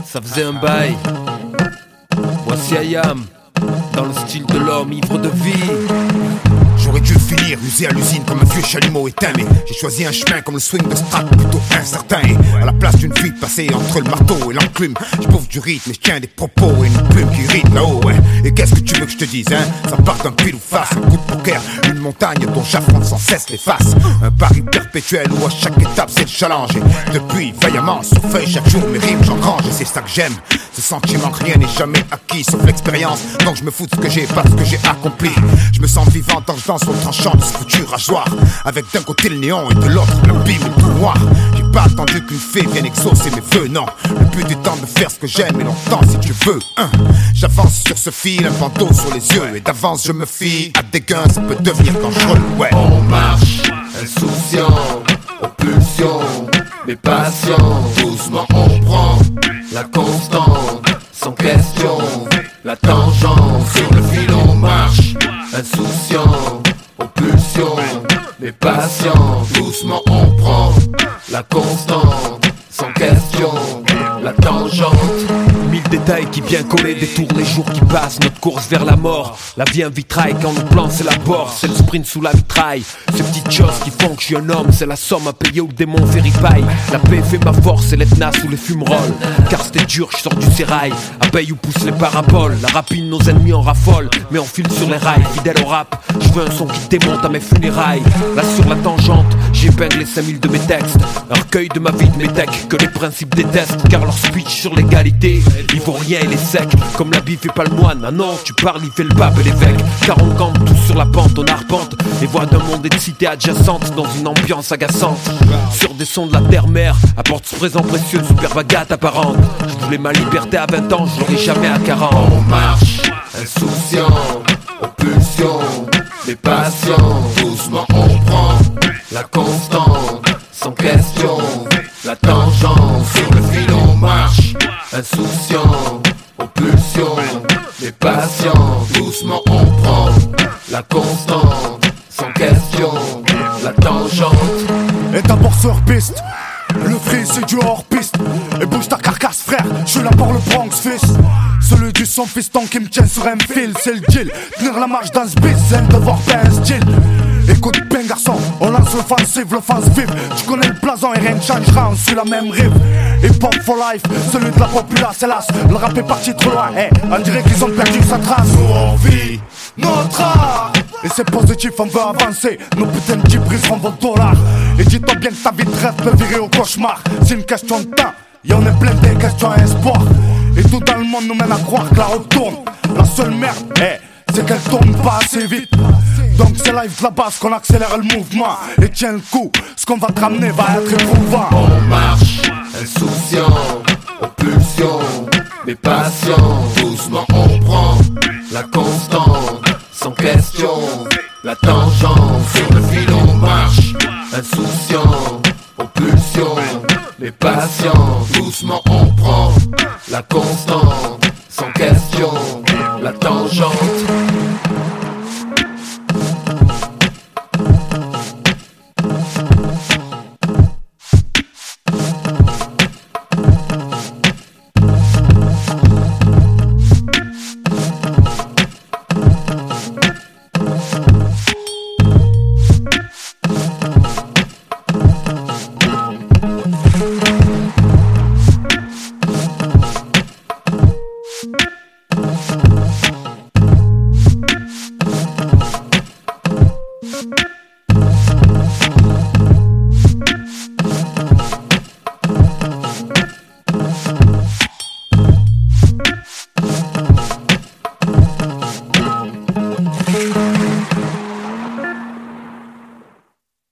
ça faisait un bail. Voici Ayam, dans le style de l'homme ivre de vie. J'aurais dû finir usé à l'usine comme un vieux chalumeau éteint, mais j'ai choisi un chemin comme le swing de Strat, plutôt incertain. Et à la place d'une vie passée entre le marteau et l'enclume, je bouffe du rythme et je tiens des propos et une plume qui rite là-haut, ouais. Et qu'est-ce que tu veux que je te dise, hein? Ça part d'un pile ou face, un coup de poker, une montagne dont j'affronte sans cesse les faces. Un pari perpétuel où à chaque étape c'est le challenge. Et depuis, vaillamment, sur feuille, chaque jour mes rimes j'engrange. Et c'est ça que j'aime, ce sentiment que rien n'est jamais acquis sauf l'expérience. Donc je me fous de ce que j'ai, pas de ce que j'ai accompli. Je me sens vivant tant que je danse au tranchant de ce foutu rasoir, avec d'un côté le néon et de l'autre le bim et tout noir. J'ai pas attendu qu'une fée vienne exaucer mes vœux, non. Le but est temps de faire ce que j'aime et longtemps si tu veux, hein. J'avance sur ce fil, un bandeau sur les yeux, et d'avance je me fie à des gains, ça peut devenir dangereux, ouais. On marche, insouciant, aux pulsions, mais patient. Doucement on prend la constante, sans question, la tangente. Sur le fil on marche, insouciant, aux pulsions, mais patient. Doucement on prend la constante, sans question, la tangente. Mille détails qui bien collés, détournent les jours qui passent, notre course vers la mort. La vie un vitrail quand nos plans s'élaborent, c'est le sprint sous la mitraille. Ces petites choses qui font que je suis un homme, c'est la somme à payer où le démon fait ripaille. La paix fait ma force et l'Etna sous les fumerolles, car c'était dur, je sors du sérail. Abeille où poussent les paraboles, la rapine nos ennemis en raffolent, mais on file sur les rails, fidèle au rap. Je veux un son qui démonte à mes funérailles. Là sur la tangente, j'épingle les 5000 de mes textes, un recueil de ma vie, de mes techs que les principes détestent, car leur speech sur l'égalité, il vaut rien, il est sec, comme l'habit fait pas le moine. Ah non, tu parles, il fait le pape et l'évêque, car on campe tous sur la pente, on arpente les voies d'un monde et de cités adjacentes, dans une ambiance agaçante. Sur des sons de la terre-mère, apporte ce présent précieux, super baguette apparente. Je voulais ma liberté à 20 ans, je l'aurai jamais à 40. On marche, insouciant, aux pulsions, mais patient. Doucement on prend la constante, sans question, la tangente. Sur le fil on marche, insouciant, aux pulsions, mais patient. Doucement on prend la constante, sans question, la tangente. Et d'abord sur piste, le free c'est du hors piste. Et bouge ta carcasse frère, je suis là pour le Bronx fils. Celui du son fiston qui me tient sur un fil, c'est le deal. Tenir la marche dans ce bis, c'est un devoir, pas un style. Écoute bien garçon, on lance l'offensive vive. Tu connais le blason et rien ne changera, on suit la même rive. Hip hop for life, celui de la populace, hélas. Le rap est parti trop loin, on dirait qu'ils ont perdu sa trace. Nous on vit notre art, et c'est positif, on veut avancer. Nos putains de dix briseront vos dollars. Et dis-toi bien que ta vie de rêve peut virer au cauchemar. C'est une question de temps, et on est plein des questions à espoir. Et tout dans le monde nous mène à croire que la route tourne. La seule merde, c'est qu'elle tourne pas assez vite. Donc c'est live de la base qu'on accélère le mouvement. Et tiens le coup, ce qu'on va te ramener va être éprouvant. On marche, insouciant, aux pulsions, mais patient. Doucement on prend la constante, sans question, la tangente. Sur le fil on marche, insouciant, aux pulsions, mais patient. Doucement on prend la constante, sans question, la tangente.